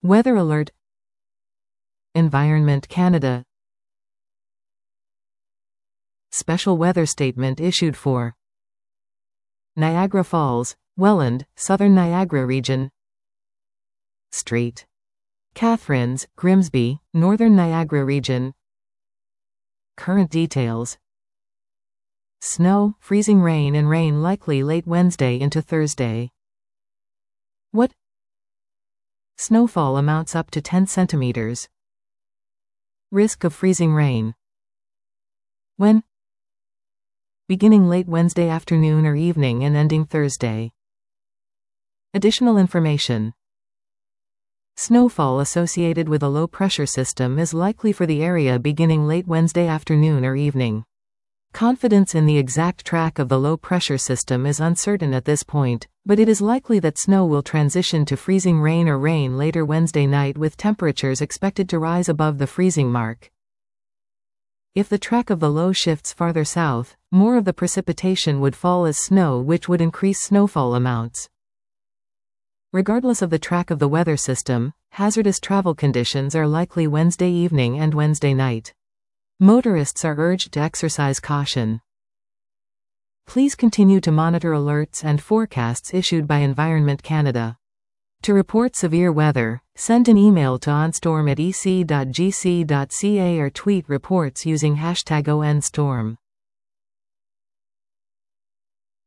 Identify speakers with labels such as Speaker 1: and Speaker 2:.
Speaker 1: Weather alert. Environment Canada. Special weather statement issued for Niagara Falls, Welland, Southern Niagara Region. St. Catharines, Grimsby, Northern Niagara Region. Current details. Snow, freezing rain and rain likely late Wednesday into Thursday. What? Snowfall amounts up to 10 centimeters. Risk of freezing rain. When? Beginning late Wednesday afternoon or evening and ending Thursday. Additional information. Snowfall associated with a low-pressure system is likely for the area beginning late Wednesday afternoon or evening. Confidence in the exact track of the low-pressure system is uncertain at this point, but it is likely that snow will transition to freezing rain or rain later Wednesday night with temperatures expected to rise above the freezing mark. If the track of the low shifts farther south, more of the precipitation would fall as snow, which would increase snowfall amounts. Regardless of the track of the weather system, hazardous travel conditions are likely Wednesday evening and Wednesday night. Motorists are urged to exercise caution. Please continue to monitor alerts and forecasts issued by Environment Canada. To report severe weather, send an email to onstorm@ec.gc.ca or tweet reports using #ONStorm.